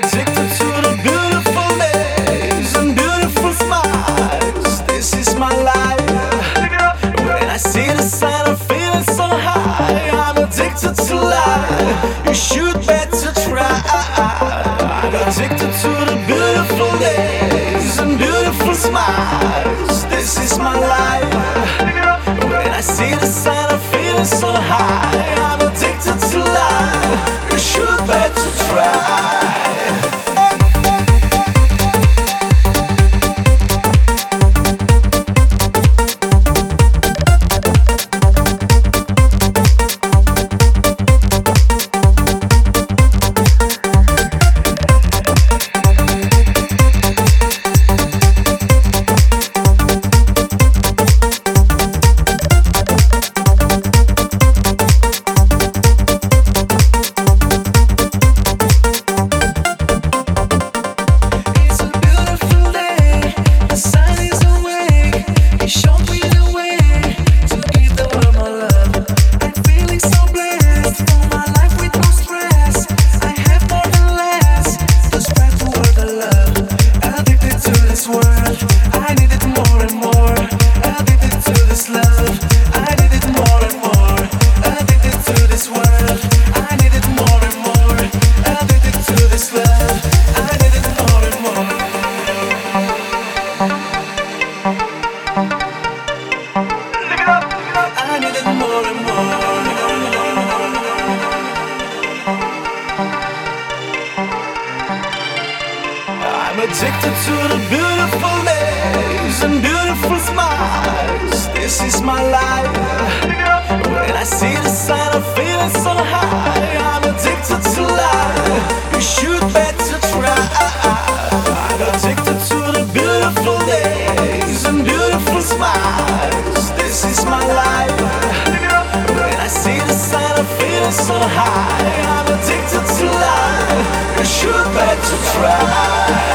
addicted to the beautiful days and beautiful smiles. This is my life. When I see the sun, I'm feeling so high. I'm addicted to life. You should better try. I'm addicted to the beautiful days and beautiful smiles. This is my life. When I see the sun, I'm feeling so high. I'm addicted to life. You should better try. I'm addicted to the beautiful days and beautiful smiles. This is my life. When I see the sun, I'm feeling so high. I'm addicted to life. You should better try. I'm addicted to the beautiful days and beautiful smiles. This is my life. When I see the sun, I'm feeling so high. I'm addicted to life. You should better try.